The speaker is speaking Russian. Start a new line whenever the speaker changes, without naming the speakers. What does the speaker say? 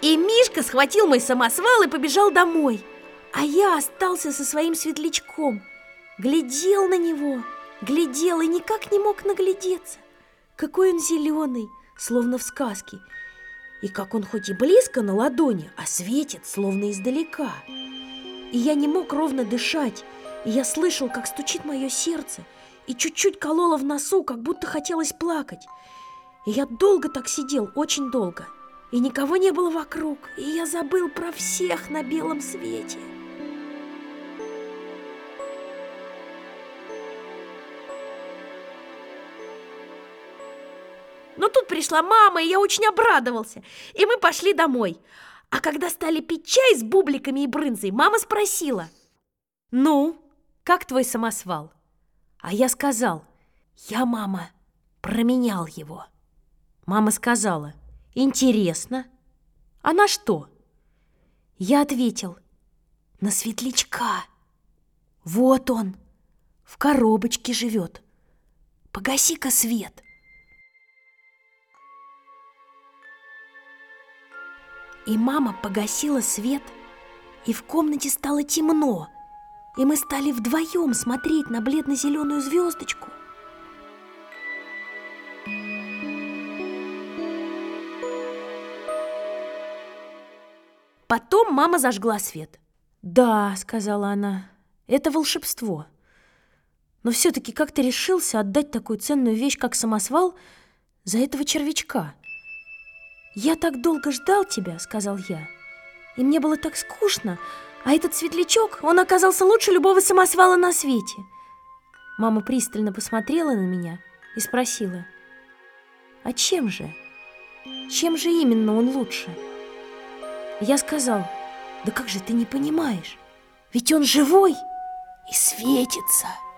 И Мишка схватил мой самосвал и побежал домой. А я остался со своим светлячком. Глядел на него, глядел и никак не мог наглядеться. Какой он зеленый, словно в сказке. И как он хоть и близко на ладони, а светит, словно издалека. И я не мог ровно дышать, и я слышал, как стучит мое сердце, и чуть-чуть кололо в носу, как будто хотелось плакать. И я долго так сидел, очень долго. И никого не было вокруг, и я забыл про всех на белом свете. Но тут пришла мама, и я очень обрадовался. И мы пошли домой. А когда стали пить чай с бубликами и брынзой, мама спросила: «Ну, как твой самосвал?» А я сказал: «Я, мама, променял его». Мама сказала: «Интересно. А на что?» Я ответил: «На светлячка. Вот он, в коробочке живет. Погаси-ка свет». И мама погасила свет, и в комнате стало темно, и мы стали вдвоем смотреть на бледно-зеленую звездочку. Потом мама зажгла свет. «Да», — сказала она, — «это волшебство. Но все-таки как ты решился отдать такую ценную вещь, как самосвал, за этого червячка?» «Я так долго ждал тебя», — сказал я, — «и мне было так скучно, а этот светлячок, он оказался лучше любого самосвала на свете». Мама пристально посмотрела на меня и спросила: «А чем же? Чем же именно он лучше?» Я сказал: «Да как же ты не понимаешь? Ведь он живой и светится».